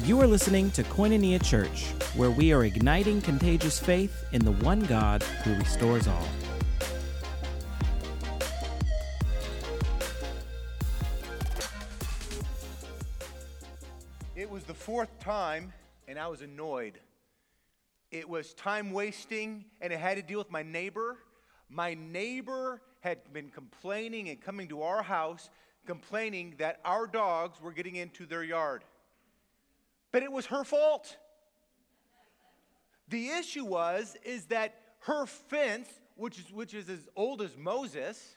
You are listening to Koinonia Church, where we are igniting contagious faith in the one God who restores all. It was the fourth time, and I was annoyed. It was time wasting, and it had to deal with my neighbor. My neighbor had been complaining and coming to our house, complaining that our dogs were getting into their yard. But it was her fault. The issue is that her fence, which is as old as Moses,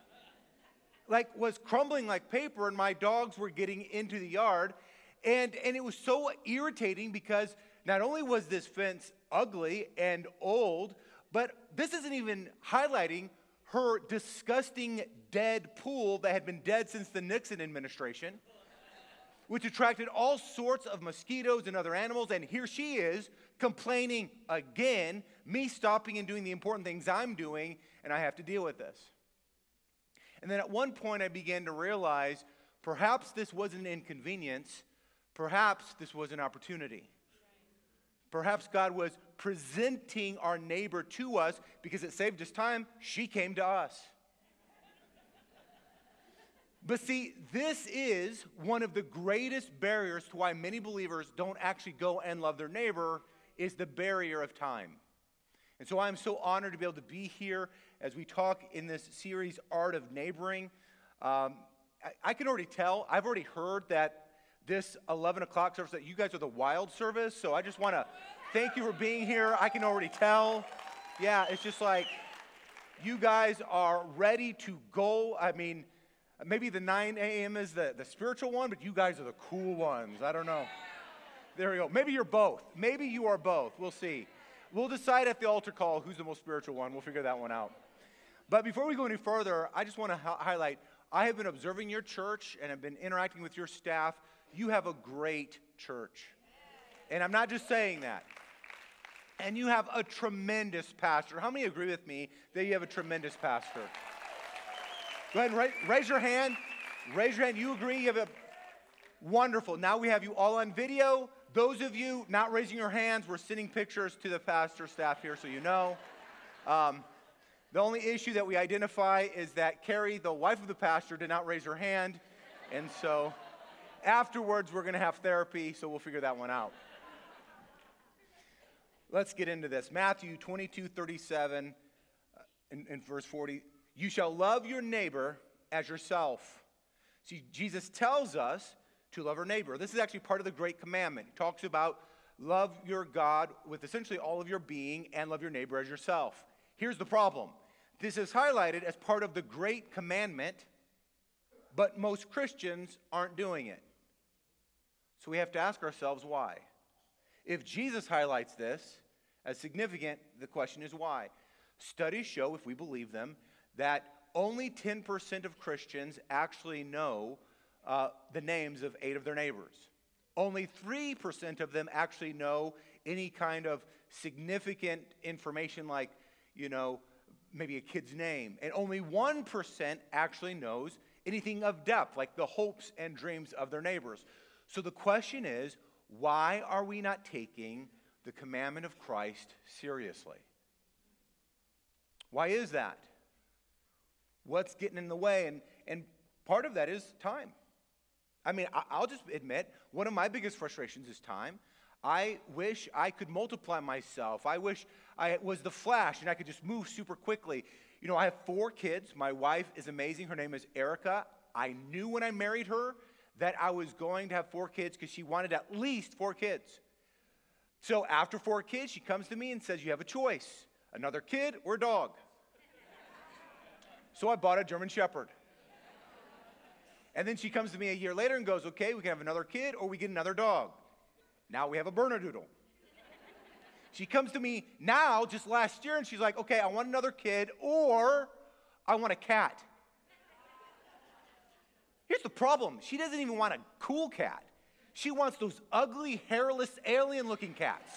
was crumbling like paper, and my dogs were getting into the yard. And it was so irritating because not only was this fence ugly and old, but this isn't even highlighting her disgusting dead pool that had been dead since the Nixon administration, which attracted all sorts of mosquitoes and other animals. And here she is complaining again, me stopping and doing the important things I'm doing, and I have to deal with this. And then at one point I began to realize perhaps this wasn't an inconvenience, perhaps this was an opportunity. Perhaps God was presenting our neighbor to us because it saved us time. She came to us. But see, this is one of the greatest barriers to why many believers don't actually go and love their neighbor, is the barrier of time. And so I'm so honored to be able to be here as we talk in this series, Art of Neighboring. I can already tell, I've already heard that this 11 o'clock service, that you guys are the wild service, so I just want to thank you for being here. I can already tell. Yeah, it's just like you guys are ready to go. I mean, maybe the 9 a.m. is the spiritual one, but you guys are the cool ones. I don't know. There we go. Maybe you're both. Maybe you are both. We'll see. We'll decide at the altar call who's the most spiritual one. We'll figure that one out. But before we go any further, I just want to highlight, I have been observing your church and have been interacting with your staff. You have a great church. And I'm not just saying that. And you have a tremendous pastor. How many agree with me that you have a tremendous pastor? Go ahead and raise your hand. Raise your hand. You agree? You have a wonderful. Now we have you all on video. Those of you not raising your hands, we're sending pictures to the pastor staff here so you know. The only issue that we identify is that Carrie, the wife of the pastor, did not raise her hand. And so afterwards, we're going to have therapy, so we'll figure that one out. Let's get into this. Matthew 22:37 in verse 40. You shall love your neighbor as yourself. See, Jesus tells us to love our neighbor. This is actually part of the Great Commandment. He talks about love your God with essentially all of your being and love your neighbor as yourself. Here's the problem. This is highlighted as part of the Great Commandment, but most Christians aren't doing it. So we have to ask ourselves why. If Jesus highlights this as significant, the question is why. Studies show, if we believe them, that only 10% of Christians actually know the names of 8 of their neighbors. Only 3% of them actually know any kind of significant information like, maybe a kid's name. And only 1% actually knows anything of depth, like the hopes and dreams of their neighbors. So the question is, why are we not taking the commandment of Christ seriously? Why is that? What's getting in the way? And part of that is time. I mean, I'll just admit, one of my biggest frustrations is time. I wish I could multiply myself. I wish I was the Flash and I could just move super quickly. I have 4 kids. My wife is amazing. Her name is Erica. I knew when I married her that I was going to have 4 kids because she wanted at least 4 kids. So after 4 kids, she comes to me and says, you have a choice, another kid or a dog. So I bought a German Shepherd. And then she comes to me a year later and goes, okay, we can have another kid or we get another dog. Now we have a Bernedoodle. She comes to me now, just last year, and she's like, okay, I want another kid or I want a cat. Here's the problem. She doesn't even want a cool cat. She wants those ugly, hairless, alien-looking cats.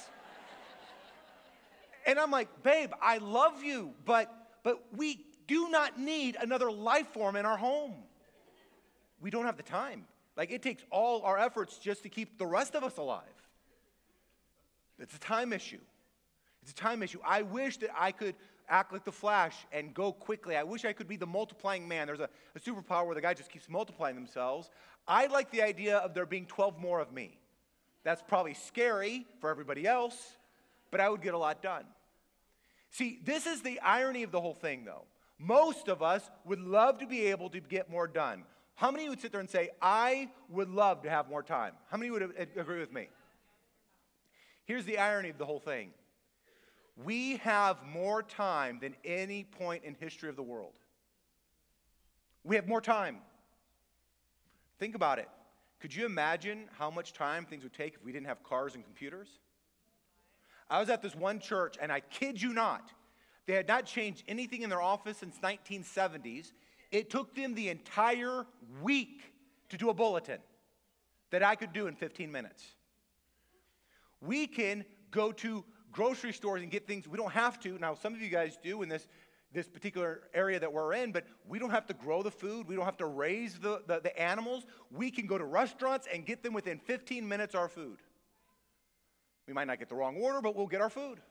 And I'm like, babe, I love you, but we do not need another life form in our home. We don't have the time. Like, it takes all our efforts just to keep the rest of us alive. It's a time issue. It's a time issue. I wish that I could act like the Flash and go quickly. I wish I could be the multiplying man. There's a superpower where the guy just keeps multiplying themselves. I like the idea of there being 12 more of me. That's probably scary for everybody else, but I would get a lot done. See, this is the irony of the whole thing, though. Most of us would love to be able to get more done. How many would sit there and say, I would love to have more time? How many would agree with me? Here's the irony of the whole thing. We have more time than any point in history of the world. We have more time. Think about it. Could you imagine how much time things would take if we didn't have cars and computers? I was at this one church, and I kid you not, they had not changed anything in their office since 1970s. It took them the entire week to do a bulletin that I could do in 15 minutes. We can go to grocery stores and get things. We don't have to. Now, some of you guys do in this particular area that we're in, but we don't have to grow the food. We don't have to raise the animals. We can go to restaurants and get them within 15 minutes our food. We might not get the wrong order, but we'll get our food.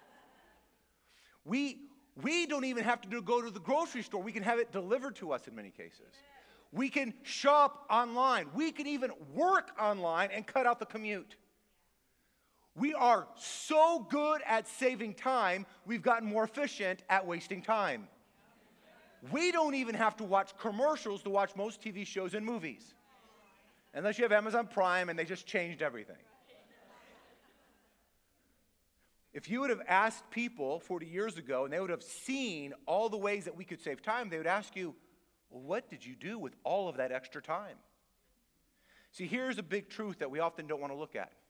We don't even have to go to the grocery store. We can have it delivered to us in many cases. We can shop online. We can even work online and cut out the commute. We are so good at saving time, we've gotten more efficient at wasting time. We don't even have to watch commercials to watch most TV shows and movies. Unless you have Amazon Prime and they just changed everything. If you would have asked people 40 years ago and they would have seen all the ways that we could save time, they would ask you, well, what did you do with all of that extra time? See, here's a big truth that we often don't want to look at.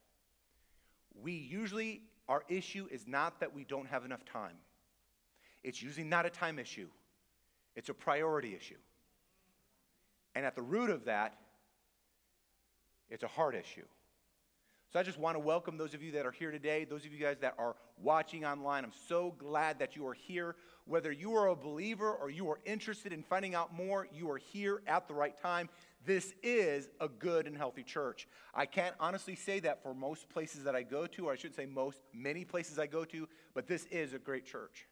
Our issue is not that we don't have enough time. It's usually not a time issue. It's a priority issue. And at the root of that, it's a heart issue. So I just want to welcome those of you that are here today, those of you guys that are watching online. I'm so glad that you are here. Whether you are a believer or you are interested in finding out more, you are here at the right time. This is a good and healthy church. I can't honestly say that for most places that I go to, or I should say many places I go to, but this is a great church.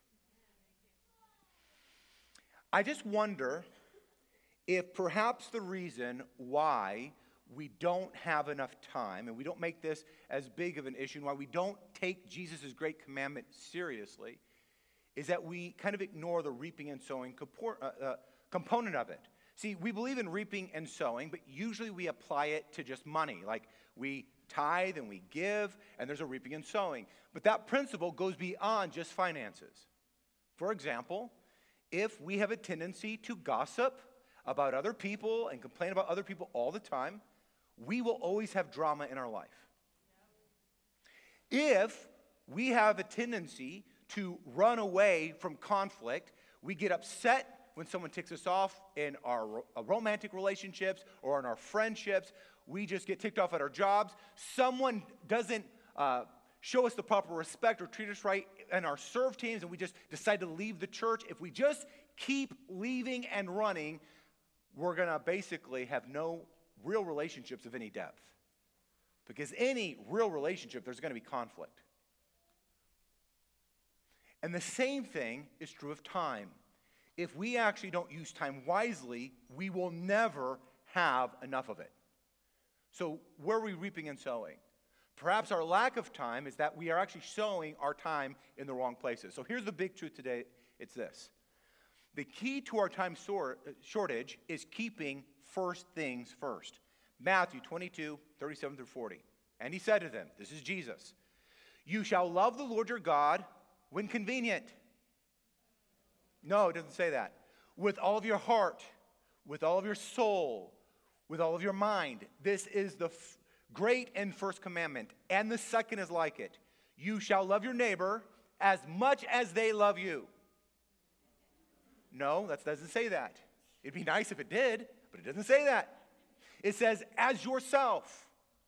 I just wonder if perhaps the reason why we don't have enough time, and we don't make this as big of an issue, and why we don't take Jesus' great commandment seriously, is that we kind of ignore the reaping and sowing component of it. See, we believe in reaping and sowing, but usually we apply it to just money. Like, we tithe and we give, and there's a reaping and sowing. But that principle goes beyond just finances. For example, if we have a tendency to gossip about other people and complain about other people all the time, we will always have drama in our life. If we have a tendency to run away from conflict, we get upset when someone ticks us off in our romantic relationships or in our friendships. We just get ticked off at our jobs. Someone doesn't show us the proper respect or treat us right in our serve teams, and we just decide to leave the church. If we just keep leaving and running, we're going to basically have no real relationships of any depth. Because any real relationship, there's going to be conflict. And the same thing is true of time. If we actually don't use time wisely, we will never have enough of it. So where are we reaping and sowing? Perhaps our lack of time is that we are actually sowing our time in the wrong places. So here's the big truth today. It's this. The key to our time shortage is keeping first things first. Matthew 22, 37 through 40. And he said to them, this is Jesus, you shall love the Lord your God when convenient. No, it doesn't say that. With all of your heart, with all of your soul, with all of your mind. This is the great and first commandment. And the second is like it. You shall love your neighbor as much as they love you. No, that doesn't say that. It'd be nice if it did, but it doesn't say that. It says, as yourself.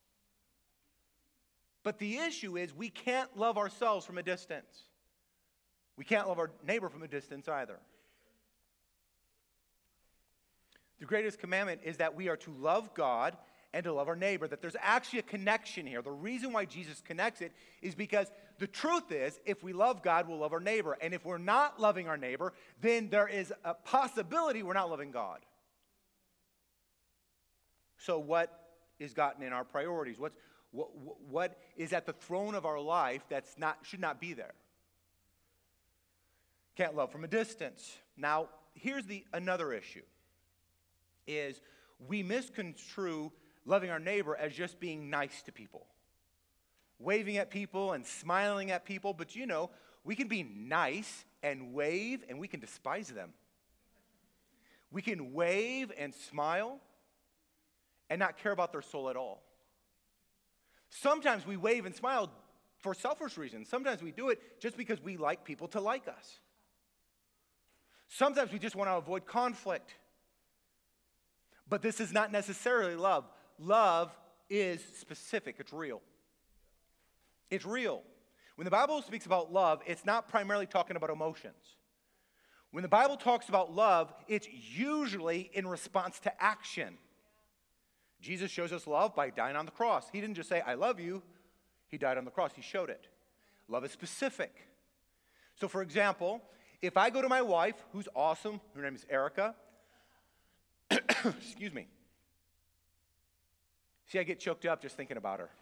But the issue is we can't love ourselves from a distance. We can't love our neighbor from a distance either. The greatest commandment is that we are to love God and to love our neighbor, that there's actually a connection here. The reason why Jesus connects it is because the truth is, if we love God, we'll love our neighbor. And if we're not loving our neighbor, then there is a possibility we're not loving God. So what is gotten in our priorities? What is at the throne of our life should not be there? Can't love from a distance. Now, here's another issue, is we misconstrue loving our neighbor as just being nice to people, waving at people and smiling at people. But we can be nice and wave, and we can despise them. We can wave and smile and not care about their soul at all. Sometimes we wave and smile for selfish reasons. Sometimes we do it just because we like people to like us. Sometimes we just want to avoid conflict. But this is not necessarily love. Love is specific. It's real. It's real. When the Bible speaks about love, it's not primarily talking about emotions. When the Bible talks about love, it's usually in response to action. Jesus shows us love by dying on the cross. He didn't just say, I love you. He died on the cross. He showed it. Love is specific. So, for example, if I go to my wife, who's awesome, her name is Erica. Excuse me. See, I get choked up just thinking about her.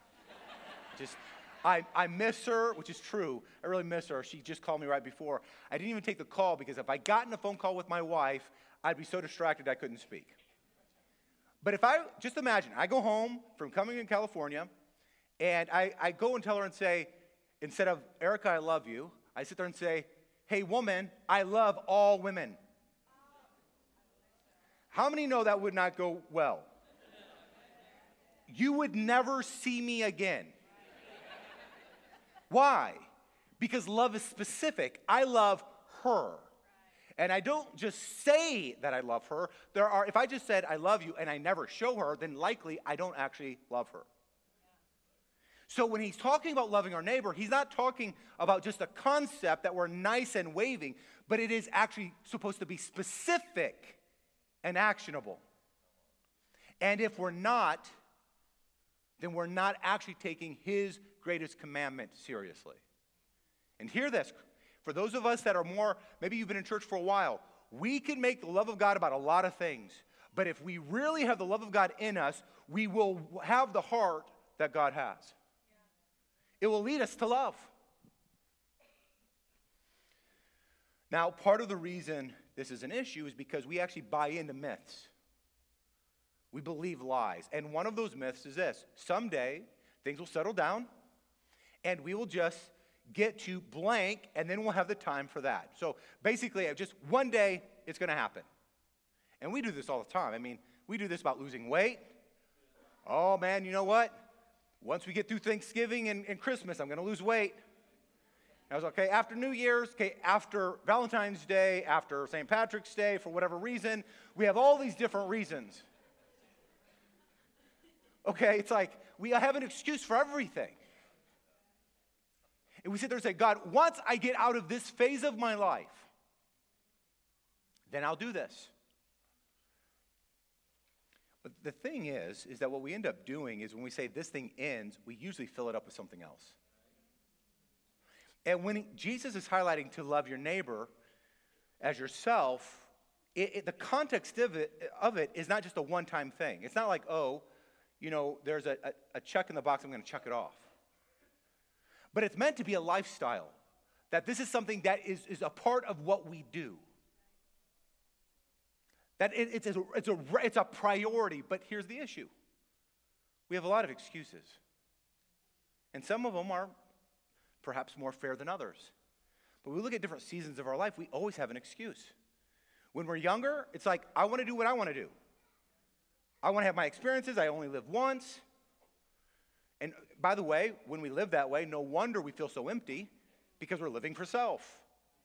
I miss her, which is true. I really miss her. She just called me right before. I didn't even take the call because if I got in a phone call with my wife, I'd be so distracted I couldn't speak. But just imagine, I go home from coming in California, and I go and tell her and say, instead of, Erica, I love you, I sit there and say, hey, woman, I love all women. How many know that would not go well? You would never see me again. Why? Because love is specific. I love her. And I don't just say that I love her. If I just said I love you and I never show her, then likely I don't actually love her. So when he's talking about loving our neighbor, he's not talking about just a concept that we're nice and waving, but it is actually supposed to be specific and actionable. And if we're not, then we're not actually taking his greatest commandment seriously. And hear this, for those of us that are more, maybe you've been in church for a while, we can make the love of God about a lot of things. But if we really have the love of God in us, we will have the heart that God has. It will lead us to love. Now, part of the reason this is an issue is because we actually buy into myths. We believe lies. And one of those myths is this: someday things will settle down and we will just get to blank and then we'll have the time for that. So basically, just one day it's going to happen. And we do this all the time. I mean, we do this about losing weight. Oh man, you know what? Once we get through Thanksgiving and Christmas, I'm going to lose weight. I was okay, after New Year's, okay, after Valentine's Day, after St. Patrick's Day, for whatever reason, we have all these different reasons. Okay, it's like we have an excuse for everything. And we sit there and say, God, once I get out of this phase of my life, then I'll do this. But the thing is that what we end up doing is when we say this thing ends, we usually fill it up with something else. And when Jesus is highlighting to love your neighbor as yourself, the context of it is not just a one-time thing. It's not like, oh, you know, there's a check in the box, I'm going to check it off. But it's meant to be a lifestyle, that this is something that is a part of what we do. That it's a priority, but here's the issue. We have a lot of excuses. And some of them are perhaps more fair than others. But we look at different seasons of our life, we always have an excuse. When we're younger, it's like, I want to do what I want to do. I want to have my experiences, I only live once. And by the way, when we live that way, no wonder we feel so empty, because we're living for self.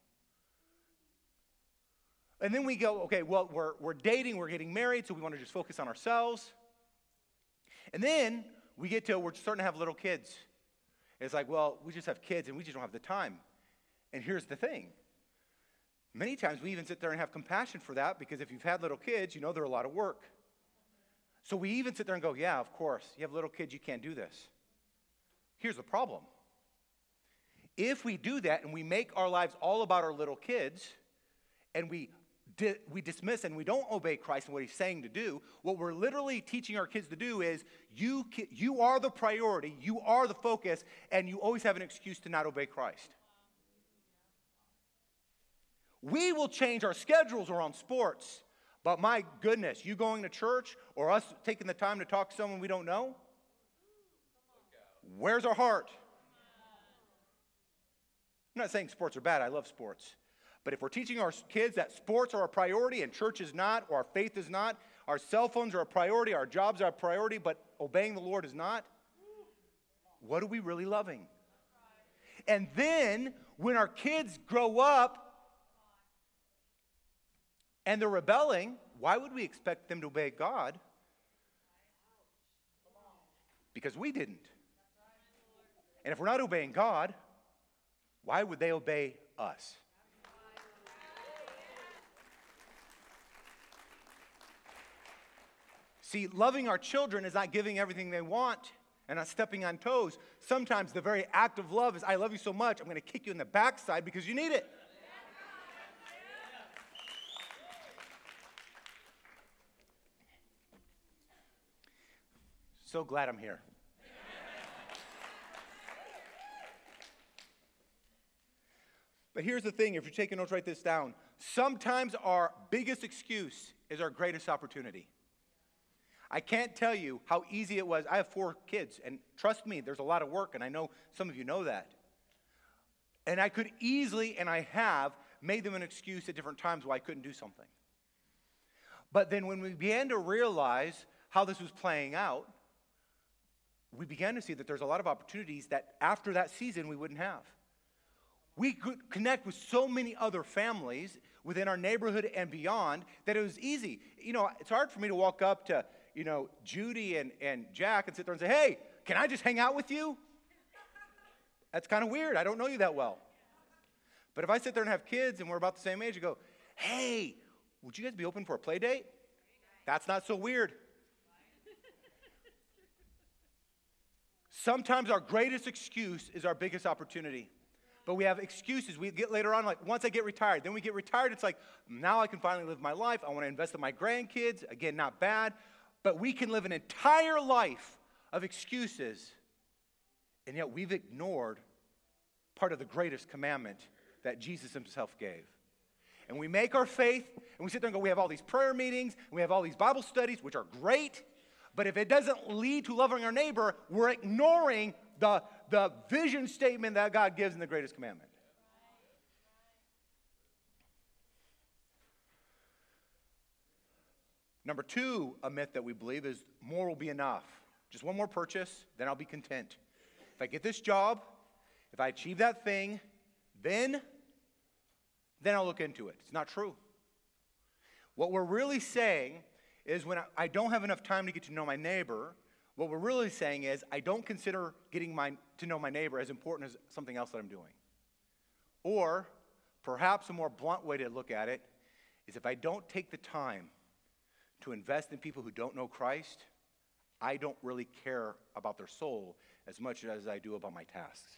And then we go, okay, well, we're dating, we're getting married, so we want to just focus on ourselves. And then we're starting to have little kids. It's like, well, we just have kids and we just don't have the time. And here's the thing. Many times we even sit there and have compassion for that because if you've had little kids, you know they're a lot of work. So we even sit there and go, yeah, of course, you have little kids, you can't do this. Here's the problem. If we do that and we make our lives all about our little kids and we dismiss and we don't obey Christ and what he's saying to do, what we're literally teaching our kids to do is you are the priority, you are the focus, and you always have an excuse to not obey Christ. We will change our schedules around sports, but my goodness, you going to church or us taking the time to talk to someone we don't know? Where's our heart? I'm not saying sports are bad. I love sports. But if we're teaching our kids that sports are a priority and church is not, or our faith is not, our cell phones are a priority, our jobs are a priority, but obeying the Lord is not, what are we really loving? And then when our kids grow up and they're rebelling, why would we expect them to obey God? Because we didn't. And if we're not obeying God, why would they obey us? See, loving our children is not giving everything they want and not stepping on toes. Sometimes the very act of love is, I love you so much, I'm going to kick you in the backside because you need it. So glad I'm here. But here's the thing, if you're taking notes, write this down. Sometimes our biggest excuse is our greatest opportunity. I can't tell you how easy it was. I have 4 kids, and trust me, there's a lot of work, and I know some of you know that. And I could easily, and I have, made them an excuse at different times why I couldn't do something. But then when we began to realize how this was playing out, we began to see that there's a lot of opportunities that after that season we wouldn't have. We could connect with so many other families within our neighborhood and beyond that it was easy. You know, it's hard for me to walk up to, Judy and Jack and sit there and say, hey, can I just hang out with you? That's kind of weird. I don't know you that well. But if I sit there and have kids and we're about the same age and go, hey, would you guys be open for a play date? That's not so weird. Sometimes our greatest excuse is our biggest opportunity. But we have excuses. We get later on, like once I get retired. Then we get retired, it's like, now I can finally live my life. I want to invest in my grandkids. Again, not bad. But we can live an entire life of excuses. And yet we've ignored part of the greatest commandment that Jesus himself gave. And we make our faith, and we sit there and go, we have all these prayer meetings, and we have all these Bible studies, which are great. But if it doesn't lead to loving our neighbor, we're ignoring the vision statement that God gives in the greatest commandment. Number 2, a myth that we believe is more will be enough. Just one more purchase, then I'll be content. If I get this job, if I achieve that thing, then I'll look into it. It's not true. What we're really saying is when I don't have enough time to get to know my neighbor, what we're really saying is I don't consider getting to know my neighbor as important as something else that I'm doing. Or perhaps a more blunt way to look at it is if I don't take the time to invest in people who don't know Christ, I don't really care about their soul as much as I do about my tasks.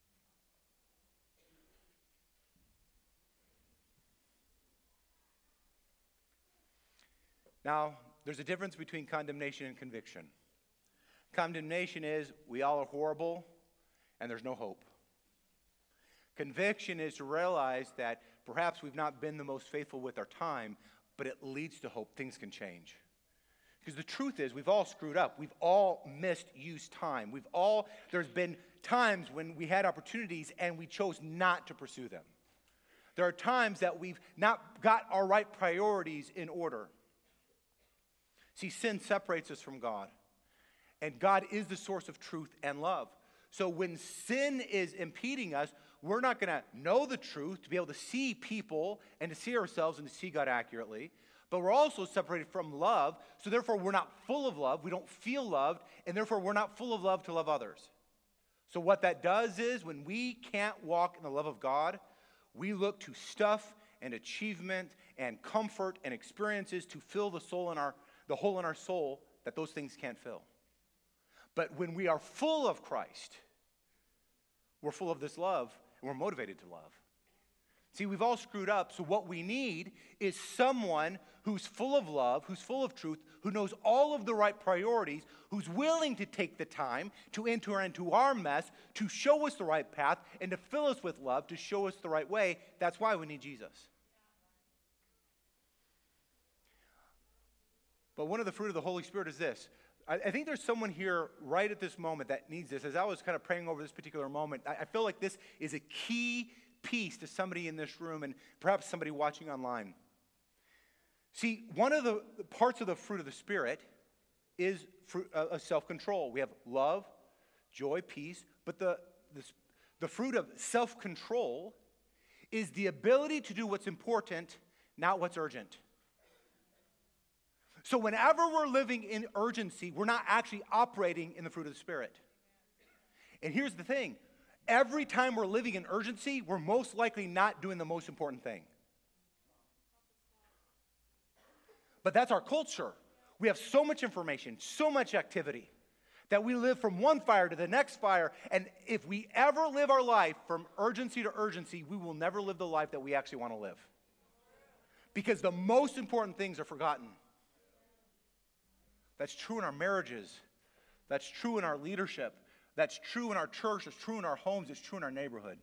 Now, there's a difference between condemnation and conviction. Condemnation is we all are horrible and there's no hope. Conviction is to realize that perhaps we've not been the most faithful with our time, but it leads to hope. Things can change. Because the truth is we've all screwed up. We've all misused time. There's been times when we had opportunities and we chose not to pursue them. There are times that we've not got our right priorities in order. See, sin separates us from God. And God is the source of truth and love. So when sin is impeding us, we're not going to know the truth to be able to see people and to see ourselves and to see God accurately. But we're also separated from love. So therefore, we're not full of love. We don't feel loved. And therefore, we're not full of love to love others. So what that does is when we can't walk in the love of God, we look to stuff and achievement and comfort and experiences to fill the hole in our soul that those things can't fill. But when we are full of Christ, we're full of this love, and we're motivated to love. See, we've all screwed up, so what we need is someone who's full of love, who's full of truth, who knows all of the right priorities, who's willing to take the time to enter into our mess, to show us the right path, and to fill us with love, to show us the right way. That's why we need Jesus. But one of the fruit of the Holy Spirit is this. I think there's someone here right at this moment that needs this. As I was kind of praying over this particular moment, I feel like this is a key piece to somebody in this room and perhaps somebody watching online. See, one of the parts of the fruit of the Spirit is self-control. We have love, joy, peace, but the fruit of self-control is the ability to do what's important, not what's urgent. So whenever we're living in urgency, we're not actually operating in the fruit of the Spirit. And here's the thing. Every time we're living in urgency, we're most likely not doing the most important thing. But that's our culture. We have so much information, so much activity, that we live from one fire to the next fire. And if we ever live our life from urgency to urgency, we will never live the life that we actually want to live. Because the most important things are forgotten. That's true in our marriages. That's true in our leadership. That's true in our church. It's true in our homes. It's true in our neighborhood.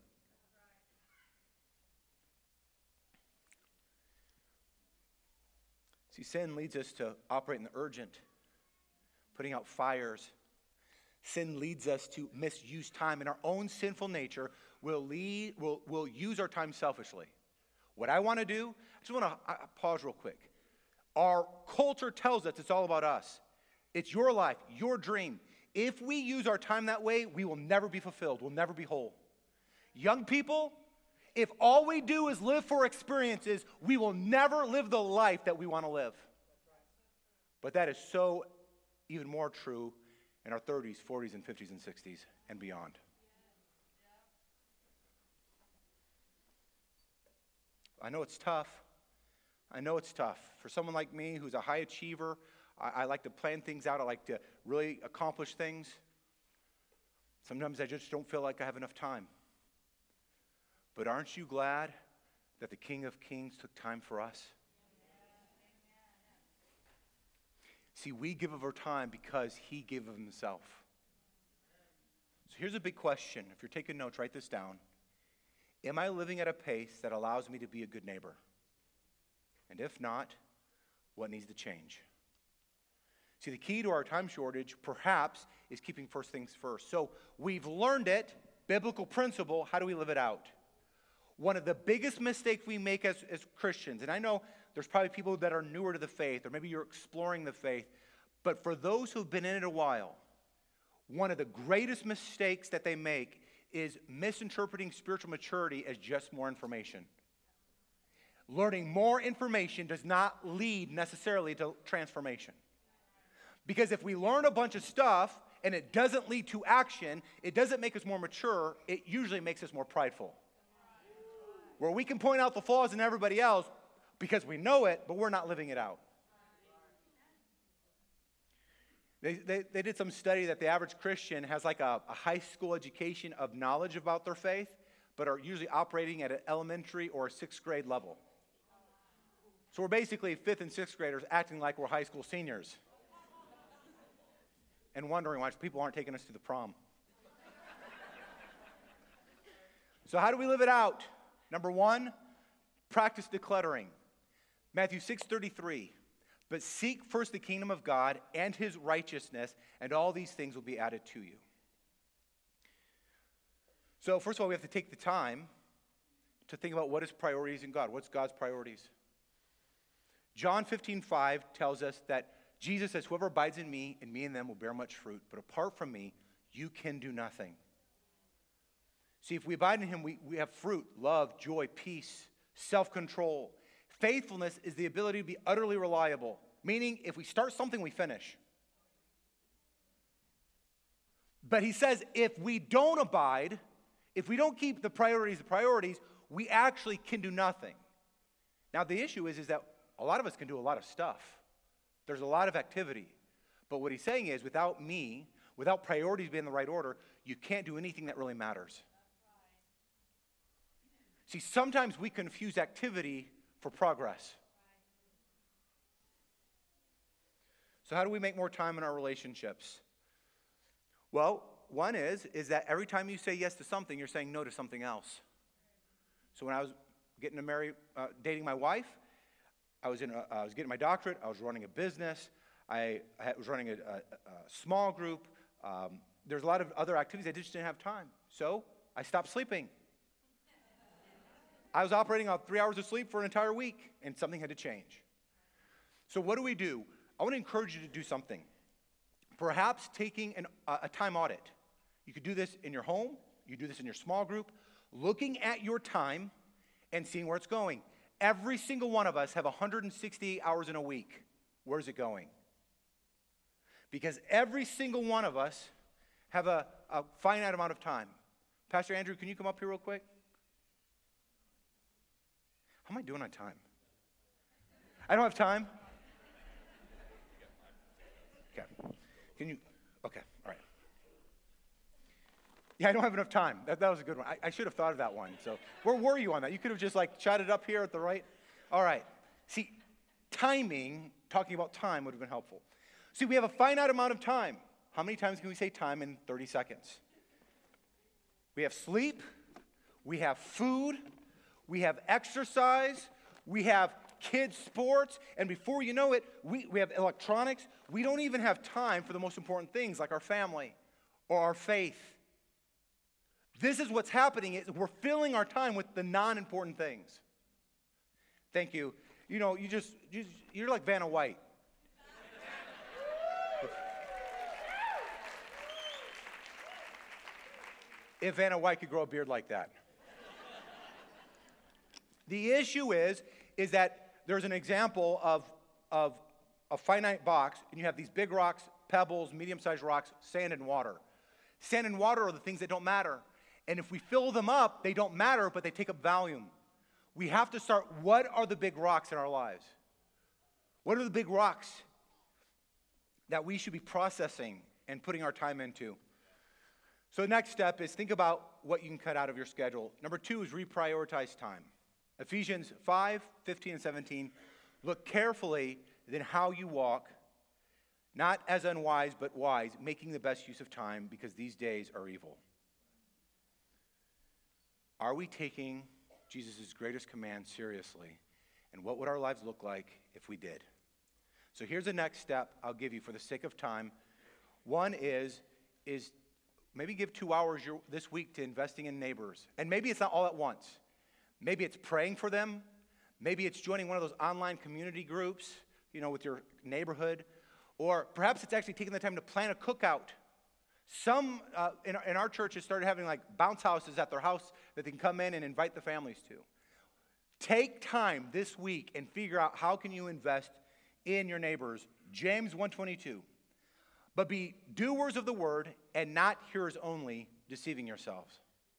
See, sin leads us to operate in the urgent, putting out fires. Sin leads us to misuse time. In our own sinful nature, we'll use our time selfishly. What I want to do, I just want to pause real quick. Our culture tells us it's all about us. It's your life, your dream. If we use our time that way, we will never be fulfilled. We'll never be whole. Young people, if all we do is live for experiences, we will never live the life that we want to live. But that is so even more true in our 30s, 40s, and 50s, and 60s, and beyond. I know it's tough. I know it's tough. For someone like me who's a high achiever, I like to plan things out. I like to really accomplish things. Sometimes I just don't feel like I have enough time. But aren't you glad that the King of Kings took time for us? See, we give of our time because he gave of himself. So here's a big question. If you're taking notes, write this down. Am I living at a pace that allows me to be a good neighbor? And if not, what needs to change? See, the key to our time shortage, perhaps, is keeping first things first. So we've learned it, biblical principle. How do we live it out? One of the biggest mistakes we make as Christians, and I know there's probably people that are newer to the faith, or maybe you're exploring the faith, but for those who've been in it a while, one of the greatest mistakes that they make is misinterpreting spiritual maturity as just more information. Learning more information does not lead necessarily to transformation. Because if we learn a bunch of stuff and it doesn't lead to action, it doesn't make us more mature, it usually makes us more prideful. Where we can point out the flaws in everybody else because we know it, but we're not living it out. They did some study that the average Christian has like a high school education of knowledge about their faith, but are usually operating at an elementary or a 6th grade level. So we're basically 5th and 6th graders acting like we're high school seniors and wondering why people aren't taking us to the prom. So how do we live it out? Number 1, practice decluttering. Matthew 6:33. But seek first the kingdom of God and his righteousness, and all these things will be added to you. So first of all, we have to take the time to think about what is priorities in God. What's God's priorities? John 15:5 tells us that Jesus says, whoever abides in me and me in them will bear much fruit, but apart from me, you can do nothing. See, if we abide in him, we have fruit, love, joy, peace, self-control. Faithfulness is the ability to be utterly reliable, meaning if we start something, we finish. But he says if we don't abide, if we don't keep the priorities, we actually can do nothing. Now, the issue is that a lot of us can do a lot of stuff. There's a lot of activity. But what he's saying is, without me, without priorities being in the right order, you can't do anything that really matters. See, sometimes we confuse activity for progress. So how do we make more time in our relationships? Well, one is that every time you say yes to something, you're saying no to something else. So when I was dating my wife, I was getting my doctorate, I was running a business, I was running a small group. There's a lot of other activities I just didn't have time. So I stopped sleeping. I was operating on 3 hours of sleep for an entire week, and something had to change. So what do? I want to encourage you to do something. Perhaps taking a time audit. You could do this in your home. You do this in your small group. Looking at your time and seeing where it's going. Every single one of us have 168 hours in a week. Where's it going? Because every single one of us have a finite amount of time. Pastor Andrew, can you come up here real quick? How am I doing on time? I don't have time? Okay. Can you? Okay, all right. Yeah, I don't have enough time. That was a good one. I should have thought of that one. So where were you on that? You could have just chatted up here at the right. All right. See, timing, talking about time would have been helpful. See, we have a finite amount of time. How many times can we say time in 30 seconds? We have sleep. We have food. We have exercise. We have kids' sports. And before you know it, we have electronics. We don't even have time for the most important things like our family or our faith. This is what's happening. Is we're filling our time with the non-important things. Thank you. You know, you're like Vanna White. If Vanna White could grow a beard like that. The issue is that there's an example of a finite box, and you have these big rocks, pebbles, medium-sized rocks, sand and water. Sand and water are the things that don't matter. And if we fill them up, they don't matter, but they take up volume. We have to start, what are the big rocks in our lives? What are the big rocks that we should be processing and putting our time into? So the next step is think about what you can cut out of your schedule. Number 2 is reprioritize time. Ephesians 5, 15, and 17. Look carefully then how you walk, not as unwise, but wise, making the best use of time, because these days are evil. Are we taking Jesus' greatest command seriously? And what would our lives look like if we did? So here's the next step I'll give you for the sake of time. One is maybe give 2 hours this week to investing in neighbors. And maybe it's not all at once. Maybe it's praying for them. Maybe it's joining one of those online community groups, with your neighborhood. Or perhaps it's actually taking the time to plan a cookout. Some in our churches started having bounce houses at their house that they can come in and invite the families to. Take time this week and figure out how can you invest in your neighbors. James 1:22. But be doers of the word and not hearers only, deceiving yourselves.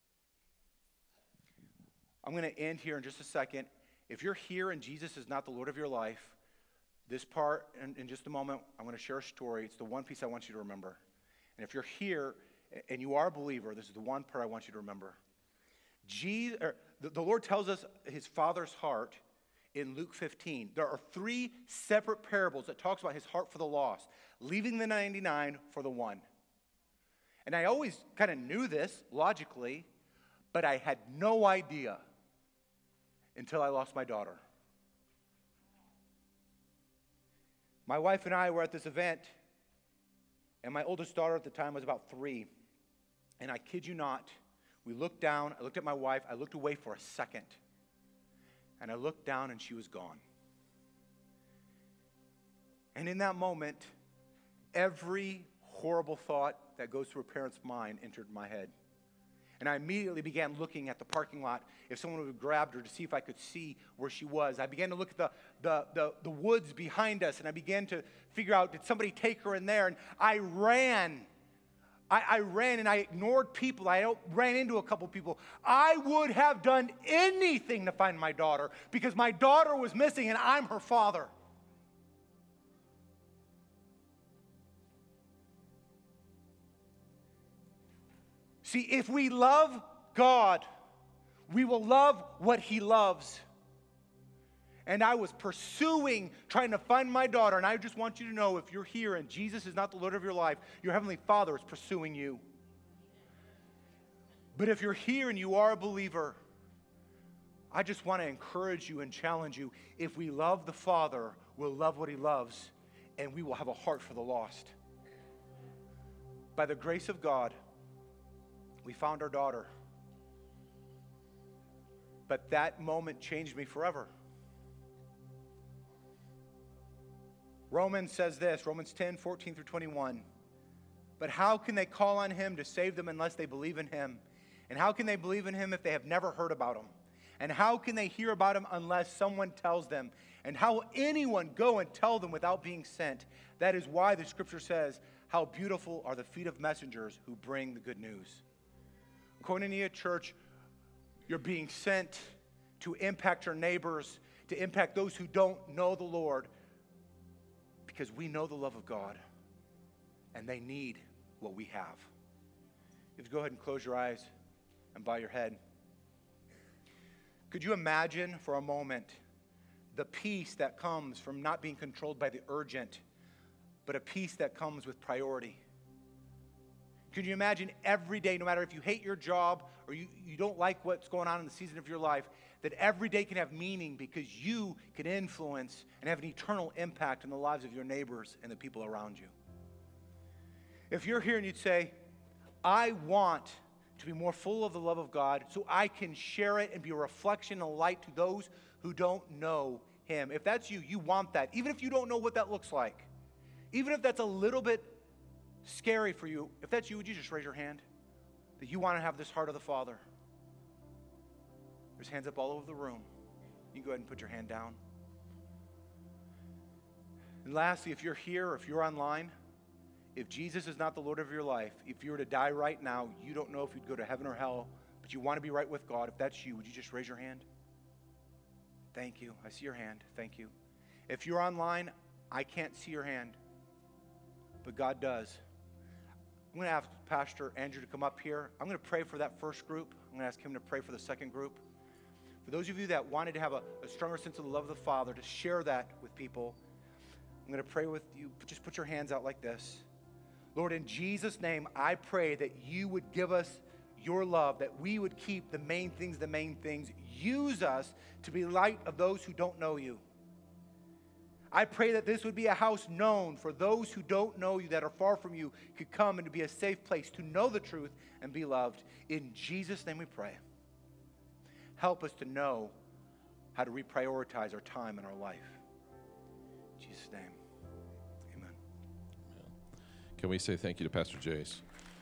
I'm going to end here in just a second. If you're here and Jesus is not the Lord of your life, this part, in just a moment, I'm going to share a story. It's the one piece I want you to remember. And if you're here and you are a believer, this is the one part I want you to remember. The Lord tells us his Father's heart in Luke 15. There are 3 separate parables that talks about his heart for the lost, leaving the 99 for the one. And I always kind of knew this logically, but I had no idea until I lost my daughter. My wife and I were at this event, and my oldest daughter at the time was about 3. And I kid you not, we looked down, I looked at my wife, I looked away for a second. And I looked down and she was gone. And in that moment, every horrible thought that goes through a parent's mind entered my head. And I immediately began looking at the parking lot if someone would have grabbed her to see if I could see where she was. I began to look at the woods behind us, and I began to figure out, did somebody take her in there? And I ran I ran and I ignored people. I ran into a couple people. I would have done anything to find my daughter because my daughter was missing and I'm her father. See, if we love God, we will love what He loves. And I was pursuing, trying to find my daughter. And I just want you to know, if you're here and Jesus is not the Lord of your life, your Heavenly Father is pursuing you. But if you're here and you are a believer, I just want to encourage you and challenge you. If we love the Father, we'll love what He loves, and we will have a heart for the lost. By the grace of God, we found our daughter. But that moment changed me forever. Romans says this, Romans 10, 14 through 21. But how can they call on Him to save them unless they believe in Him? And how can they believe in Him if they have never heard about Him? And how can they hear about Him unless someone tells them? And how will anyone go and tell them without being sent? That is why the Scripture says, how beautiful are the feet of messengers who bring the good news. Koinonia Church, you're being sent to impact your neighbors, to impact those who don't know the Lord, because we know the love of God, and they need what we have. If you go ahead and close your eyes and bow your head. Could you imagine for a moment the peace that comes from not being controlled by the urgent, but a peace that comes with priority? Could you imagine every day, no matter if you hate your job or you don't like what's going on in the season of your life, that every day can have meaning because you can influence and have an eternal impact in the lives of your neighbors and the people around you? If you're here and you'd say, I want to be more full of the love of God so I can share it and be a reflection and a light to those who don't know Him. If that's you, you want that. Even if you don't know what that looks like. Even if that's a little bit scary for you, if that's you, would you just raise your hand? That you want to have this heart of the Father. There's hands up all over the room. You can go ahead and put your hand down. And lastly, if you're here or if you're online, if Jesus is not the Lord of your life, if you were to die right now, you don't know if you'd go to heaven or hell, but you want to be right with God. If that's you, would you just raise your hand? Thank you. I see your hand. Thank you. If you're online, I can't see your hand, but God does. I'm going to ask Pastor Andrew to come up here. I'm going to pray for that first group. I'm going to ask him to pray for the second group. For those of you that wanted to have a stronger sense of the love of the Father, to share that with people, I'm going to pray with you. Just put your hands out like this. Lord, in Jesus' name, I pray that you would give us your love, that we would keep the main things the main things. Use us to be light of those who don't know you. I pray that this would be a house known for those who don't know you, that are far from you, could come and to be a safe place to know the truth and be loved. In Jesus' name we pray. Help us to know how to reprioritize our time in our life. In Jesus' name, amen. Can we say thank you to Pastor Jace?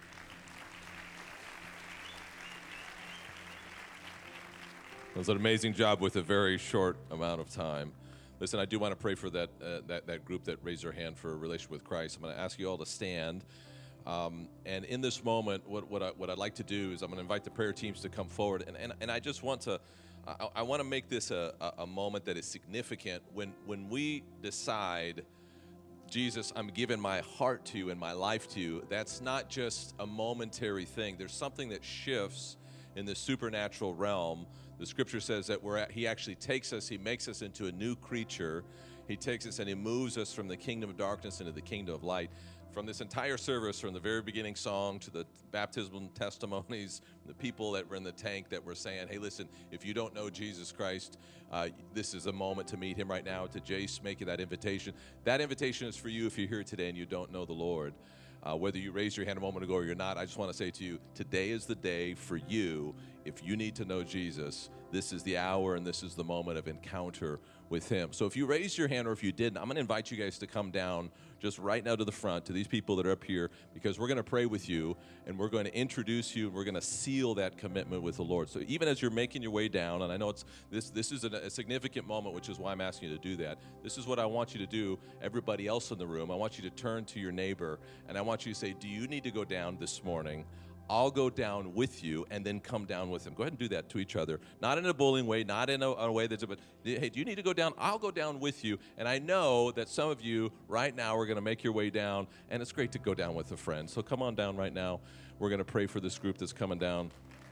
It was an amazing job with a very short amount of time. Listen, I do want to pray for that group that raised their hand for a relationship with Christ. I'm going to ask you all to stand. And in this moment, what I'd like to do is I'm going to invite the prayer teams to come forward. And I just want to, I want to make this a moment that is significant. When we decide, Jesus, I'm giving my heart to you and my life to you, that's not just a momentary thing. There's something that shifts in the supernatural realm. The Scripture says that He actually takes us, He makes us into a new creature. He takes us and He moves us from the kingdom of darkness into the kingdom of light. From this entire service, from the very beginning song to the baptismal testimonies, the people that were in the tank that were saying, hey, listen, if you don't know Jesus Christ, this is a moment to meet Him right now. To Jace making that invitation. That invitation is for you if you're here today and you don't know the Lord. Whether you raised your hand a moment ago or you're not, I just want to say to you, today is the day for you. If you need to know Jesus, this is the hour and this is the moment of encounter with him. So if you raised your hand or if you didn't, I'm going to invite you guys to come down just right now to the front, to these people that are up here, because we're going to pray with you, and we're going to introduce you, and we're going to seal that commitment with the Lord. So even as you're making your way down, and I know this is a significant moment, which is why I'm asking you to do that. This is what I want you to do, everybody else in the room. I want you to turn to your neighbor, and I want you to say, do you need to go down this morning? I'll go down with you, and then come down with him. Go ahead and do that to each other. Not in a bullying way, not in a way that's, but hey, do you need to go down? I'll go down with you. And I know that some of you right now are going to make your way down, and it's great to go down with a friend. So come on down right now. We're going to pray for this group that's coming down.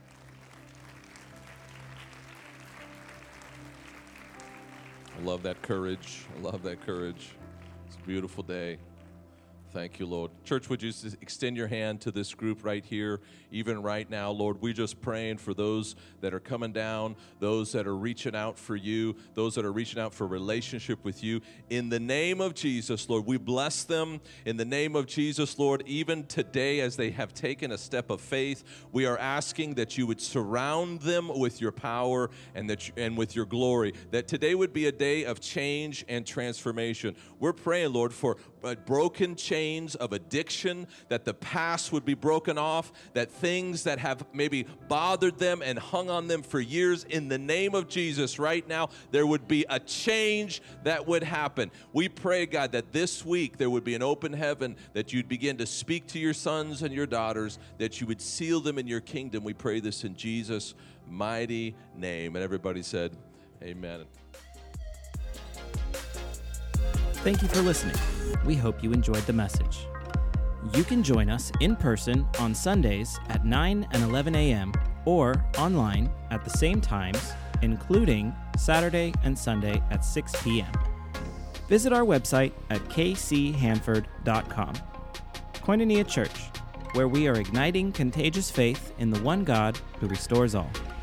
I love that courage. I love that courage. It's a beautiful day. Thank you, Lord. Church, would you just extend your hand to this group right here, even right now, Lord? We're just praying for those that are coming down, those that are reaching out for you, those that are reaching out for a relationship with you. In the name of Jesus, Lord, we bless them. In the name of Jesus, Lord, even today as they have taken a step of faith, we are asking that you would surround them with your power and with your glory, that today would be a day of change and transformation. We're praying, Lord, for broken chains of addiction, that the past would be broken off, that things that have maybe bothered them and hung on them for years, in the name of Jesus, right now, there would be a change that would happen. We pray, God, that this week there would be an open heaven, that you'd begin to speak to your sons and your daughters, that you would seal them in your kingdom. We pray this in Jesus' mighty name. And everybody said, amen. Thank you for listening. We hope you enjoyed the message. You can join us in person on Sundays at 9 and 11 a.m. or online at the same times, including Saturday and Sunday at 6 p.m. Visit our website at kchanford.com. Koinonia Church, where we are igniting contagious faith in the one God who restores all.